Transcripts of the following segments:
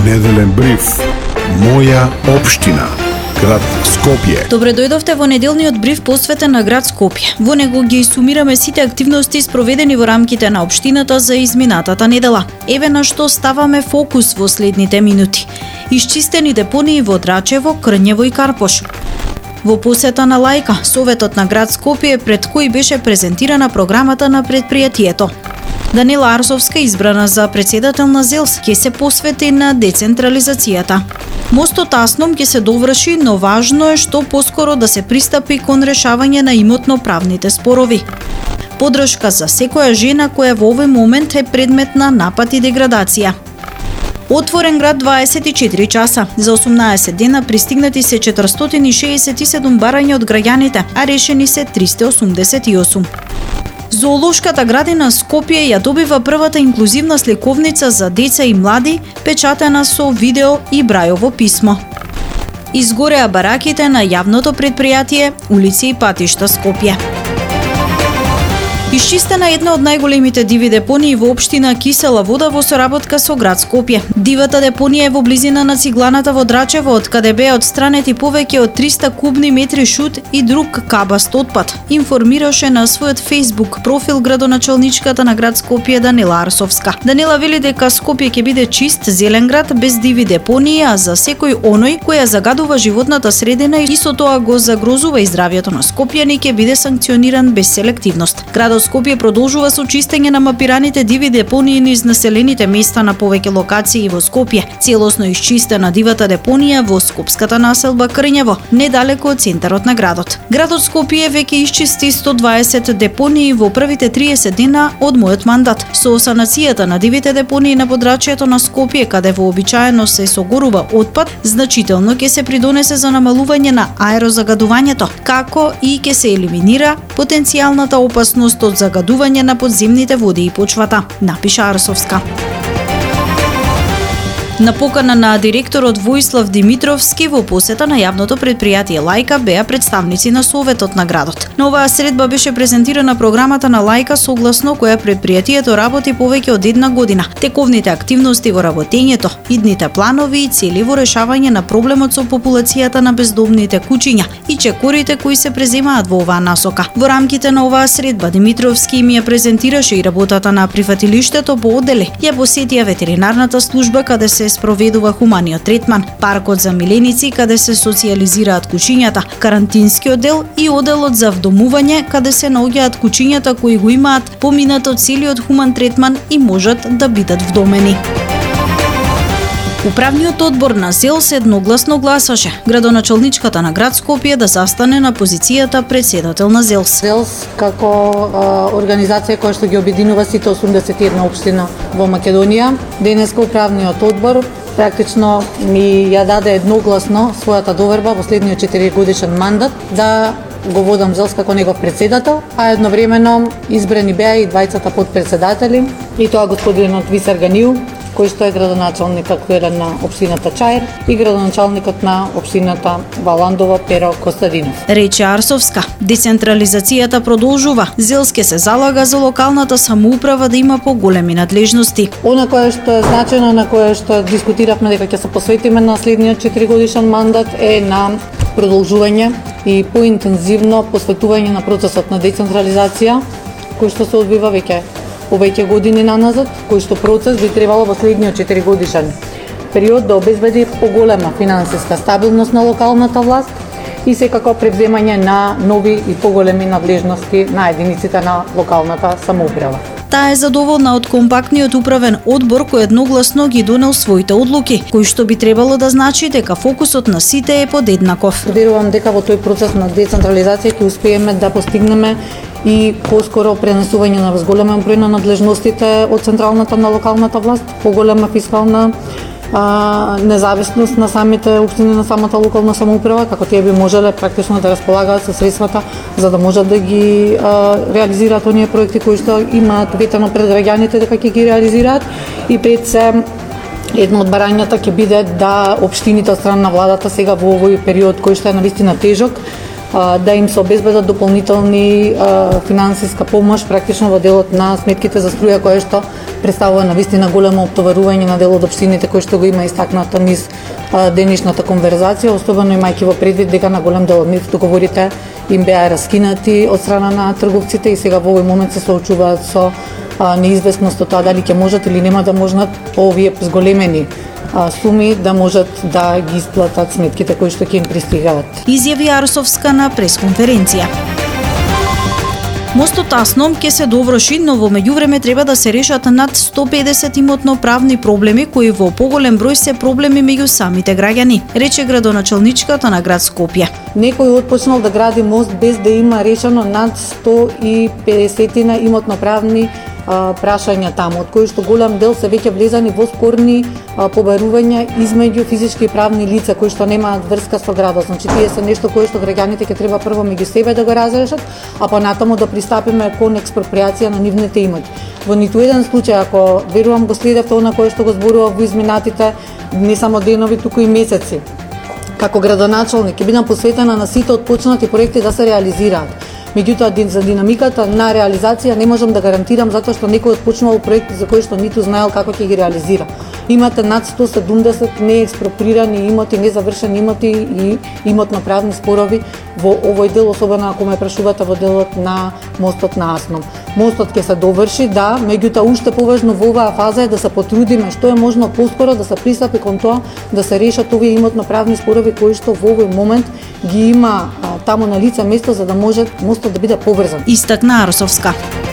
Неделен бриф. Моја општина. Град Скопје. Добре дојдовте во неделниот бриф посветен на град Скопје. Во него ги сумираме сите активности спроведени во рамките на општината за изминатата недела. Еве на што ставаме фокус во следните минути. Исчистени депонии во Драчево, Крњево и Карпош. Во посета на Лајка, Советот на град Скопје пред кој беше презентирана програмата на предпријатието. Данила Арсовска избрана за председател на ЗЕЛС ќе се посвети на децентрализацијата. Мостот Асном ќе се доврши, но важно е што поскоро да се пристапи кон решавање на имотно-правните спорови. Поддршка за секоја жена која во овој момент е предмет на напад и деградација. Отворен град 24 часа. За 18 дена пристигнати се 467 барања од граѓаните, а решени се 388. Зоолошката градина Скопје ја добива првата инклузивна сликовница за деца и млади, печатена со видео и брајово писмо. Изгореа бараките на јавното предпријатие Улици и патишта Скопје. Исчистена една од најголемите диви депонии во општина Кисела Вода во соработка со град Скопје. Дивата депонија е во близина на Цигланата во Драчево, од каде беа отстранети повеќе од 300 кубни метри шут и друг кабаст отпад, информираше на својот Facebook профил градоначалничката на град Скопје Данила Арсовска. Данила вели дека Скопје ќе биде чист, зелен град без диви депонии, а за секој оној кој ја загадува животната средина и со тоа го загрозува и здравјето на скопјани ќе биде санкциониран без селективност. Градот Скопје продолжува со чистење на мапираните диви депонии низ населените места на повеќе локации во Скопје. Целосно исчистена дивата депонија во скопската населба Крњево, недалеко од центарот на градот. Градот Скопје веќе исчисти 120 депонии во првите 30 дена од мојот мандат. Со санацијата на дивите депонии на подрачјето на Скопје, каде вообичаено се согорува отпад, значително ќе се придонесе за намалување на аерозагадувањето, како и ќе се елиминира потенцијалната опасност од загадување на подземните води и почвата, напиша Арсовска. На покана на директорот Воислав Димитровски во посета на јавното предпријатие Лајка беа представници на Советот на градот. На оваа средба беше презентирана програмата на Лајка согласно која предпријатието работи повеќе од една година, тековните активности во работењето, идните планови и цели во решавање на проблемот со популацијата на бездомните куќиња и чекорите кои се преземаат во оваа насока. Во рамките на оваа средба Димитровски им ја презентираше и работата на прифатилиштето по оддели. Ја посетија ветеринарната служба каде се спроведува хуманиот третман, паркот за миленици каде се социјализираат куќињата, карантинскиот дел и одделот за вдомување каде се наоѓаат куќињата кои го имаат поминато целиот хуман третман и можат да бидат вдомени. Управниот одбор на ЗЕЛС едногласно гласаше градоначалничката на град Скопје да застане на позицијата председател на ЗЕЛС. ЗЕЛС како организација која што ги обединува сите 81 општина во Македонија, денеска управниот одбор практично ми ја даде едногласно својата доверба во следниот 4 годишен мандат да го водам ЗЕЛС како негов председател, а едновремено избрани беа и двајцата подпредседатели, и тоа господинот Висар Ганиу, кој што е градоначалник актуелен на општината Чаир и градоначалникот на општината Валандово Перо Костадинов. Рече Арсовска, децентрализацијата продолжува. ЗЕЛС ке се залага за локалната самоуправа да има поголеми надлежности. Она кое што е значено, на кое што дискутиравме дека ќе се посветиме на следниот 4 годишен мандат е на продолжување и поинтензивно посветување на процесот на децентрализација, кој што се одвива повеќе години наназад, кој што процес би требало во следниот 4 годишен период да обезбеди поголема финансиска стабилност на локалната власт и секако превземање на нови и поголеми надлежности на единиците на локалната самоуправа. Таа е задоволна од компактниот управен одбор кој едногласно ги донел своите одлуки, кој што би требало да значи дека фокусот на сите е подеднаков. Верувам дека во тој процес на децентрализација ќе успееме да постигнеме и поскоро пренесување на зголемен број на надлежностите од централната на локалната власт, поголема фискална независност на самите општини, на самата локална самоуправа, како тие би можеле практично да располагаат со средствата за да можат да ги реализираат оние проекти кои што имаат ветено пред граѓаните дека ќе ги реализираат. И пред се едно од барањата ќе биде да општините од страна на владата сега во овој период кој што е навистина тежок, да им се обезбедат дополнителни финансиска помош практично во делот на сметките за струја, кое што представува навистина големо оптоварување на дел од општините кои што го има истакната низ денешната конверзација, особено имајќи во предвид дека на голем дел од нив договорите им беа раскинати од страна на трговците и сега во овој момент се соочуваат со неизвестност од тоа дали ќе можат или нема да можат по овие зголемени суми да можат да ги исплатат сметките кои што ќе им пристигаат. Изјави Арсовска на пресконференција. Мостот Асном ќе се доврши, но во меѓувреме треба да се решат над 150 имотно-правни проблеми кои во поголем број се проблеми меѓу самите граѓани, рече градоначалничката на град Скопје. Некој отпочнал да гради мост без да има решено над 150 имотно-правни прашања таму, од кои што голем дел се веќе влезани во спорни побарувања измеѓу физички и правни лица кои што немаат врска со градот. Значи тие се нешто кое што граѓаните ќе треба прво меѓу себе да го разрешат, а понатаму да пристапиме кон експроприација на нивните имоти. Во ниту еден случај, ако верувам го следевте она кое што го зборував во изминатите не само денови, туку и месеци, како градоначалник ќе бидам посветена на сите отпочнати проекти да се реализираат. Меѓутоа, за динамиката на реализација не можам да гарантирам затоа што некој отпочнал проекти за кои што ниту знаел како ќе ги реализира. Имате над 170 неекспроприрани имоти, незавршени имоти и имотно-правни спорови во овој дел, особено ако ме прашувате во делот на мостот на Асном. Мостот ќе се доврши, да, меѓутоа уште поважно во оваа фаза е да се потрудиме што е можно поскоро да се пристапи кон тоа да се решат овие имотно-правни спорови кои што во овој момент ги има таму на лице место за да може мостот да биде поврзан. Истакна Арсовска.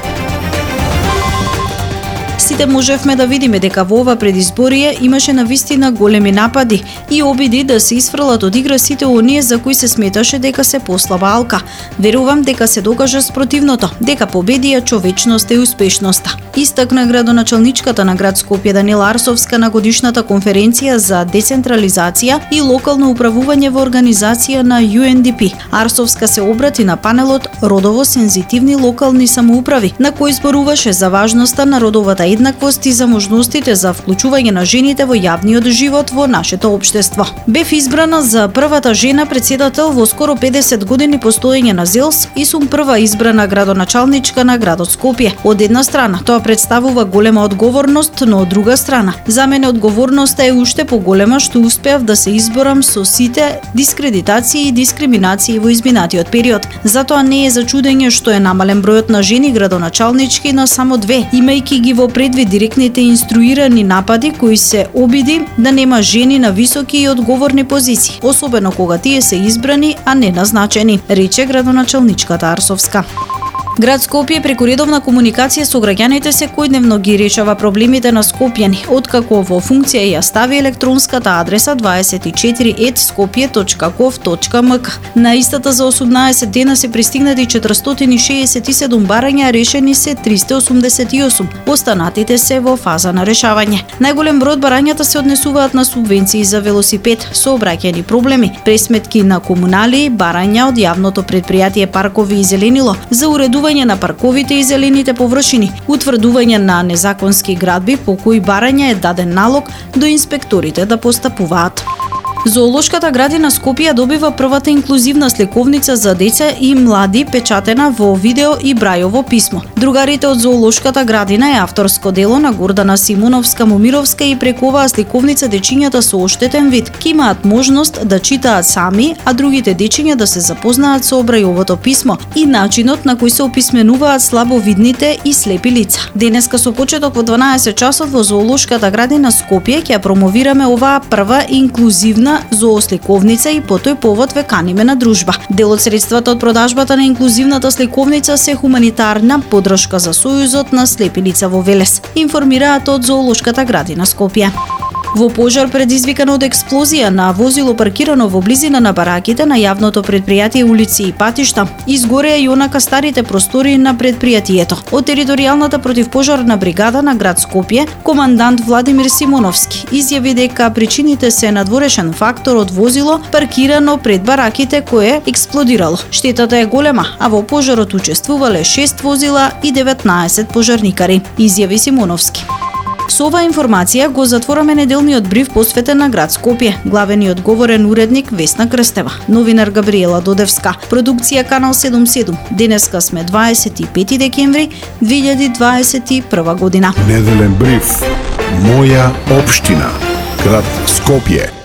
Сите можевме да видиме дека во ова предизборие имаше навистина големи напади и обиди да се исфрлат од игра сите оние за кои се сметаше дека се послаба алка. Верувам дека се докажа спротивното, дека победија човечноста и успешноста. Истакна градоначалничката на град Скопје Данила Арсовска на годишната конференција за децентрализација и локално управување во организација на UNDP. Арсовска се обрати на панелот Родово сензитивни локални самоуправи, на кој зборуваше за важноста на родовата еднаквост и за можностите за вклучување на жените во јавниот живот во нашето општество. Бев избрана за првата жена председател во скоро 50 години постоење на ЗЕЛС и сум прва избрана градоначалничка на градот Скопје. Од една страна, тоа представува голема одговорност, но од друга страна, за мене одговорноста е уште поголема што успеав да се изборам со сите дискредитации и дискриминации во изминатиот период. Затоа не е за чудење што е намален бројот на жени градоначалнички на само 2, имајќи ги во предвид директните инструирани напади кои се обиди да нема жени на високи и одговорни позиции, особено кога тие се избрани, а не назначени, рече градоначалничката Арсовска. Град Скопје преку редовна комуникација со граѓаните секојдневно ги решава проблемите на скопјани, откако во функција ја стави електронската адреса 24@skopje.gov.mk. На истата за 18 дена се пристигнати 467 барања, решени се 388. Останатите се во фаза на решавање. Најголем број од барањата се однесуваат на субвенции за велосипед, сообраќајни проблеми, пресметки на комунали, барања од јавното претпријатие Паркови и Зеленило за уредување на парковите и зелените површини, утврдување на незаконски градби по кои барања е даден налог до инспекторите да постапуваат. Зоолошката градина Скопје добива првата инклузивна сликовница за деца и млади печатена во видео и брајово писмо. Другарите од Зоолошката градина е авторско дело на Гордана Симуновска-Момировска и преку оваа сликовница дечињата со оштетен вид ќе имаат можност да читаат сами, а другите дечиња да се запознаат со брајовото писмо и начинот на кој се описменуваат слабовидните и слепи лица. Денеска со почеток во 12 часот во Зоолошката градина Скопје ќе промовираме оваа прва инклузивна зоосликовница и по тој повод ве каниме на дружба. Дел од средствата од продажбата на инклузивната сликовница се хуманитарна поддршка за Сојузот на слепи лица во Велес, информираат од Зоолошката градина Скопје. Во пожар предизвикан од експлозија на возило паркирано во близина на бараките на јавното претпријатие улици и патишта, изгореа и онака старите простори на претпријатието. Од територијалната противпожарна бригада на град Скопје, командант Владимир Симоновски изјави дека причините се надворешен фактор од возило паркирано пред бараките кое експлодирало. Штетата е голема, а во пожарот учествувале 6 возила и 19 пожарникари, изјави Симоновски. Со оваа информација го затвораме неделниот бриф посветен на град Скопје. Главен и одговорен уредник Весна Крстева, новинар Габриела Додевска, продукција Канал 77. Денеска сме 25 декември 2021 година. Неделен бриф. Моја општина. Град Скопје.